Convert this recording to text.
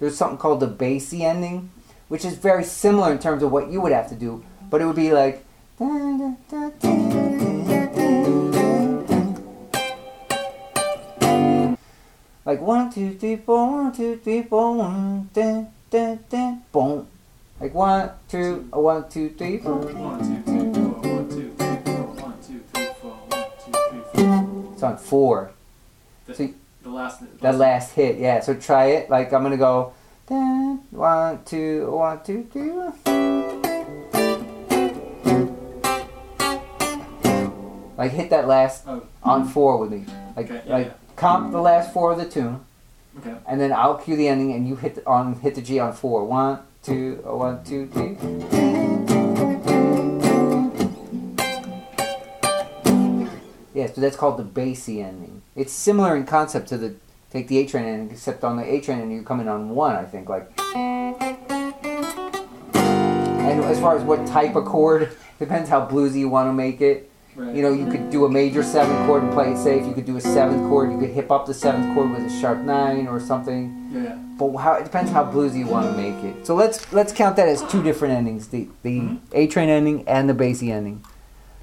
there's something called the bassy ending, which is very similar in terms of what you would have to do, but it would be like like 1 2 3 4 1 2 3 4 1 dun, dun, dun, boom. Like 1 2 1 2 3 4 1 2 3 4 1 2 3 4 1 2 3 4 1 2 3 4. It's on 4. So The last hit, yeah. So try it. Like I'm gonna go 1 2 1 2 3 1. Like hit that last on 4 with me. Like comp the last 4 of the tune. Okay. And then I'll cue the ending, and you hit the G on 4. 1 2 1 2 3. Yeah, so that's called the bassy ending. It's similar in concept to the take the A train ending, except on the A train ending you come in on 1, I think. Like, and as far as what type of chord, depends how bluesy you want to make it. Right. You know, you could do a major 7 chord and play it safe. You could do a 7th chord. You could hip up the 7th chord with a sharp 9 or something. Yeah. But it depends how bluesy you want to make it. So let's count that as 2 different endings: the A train ending and the bassy ending.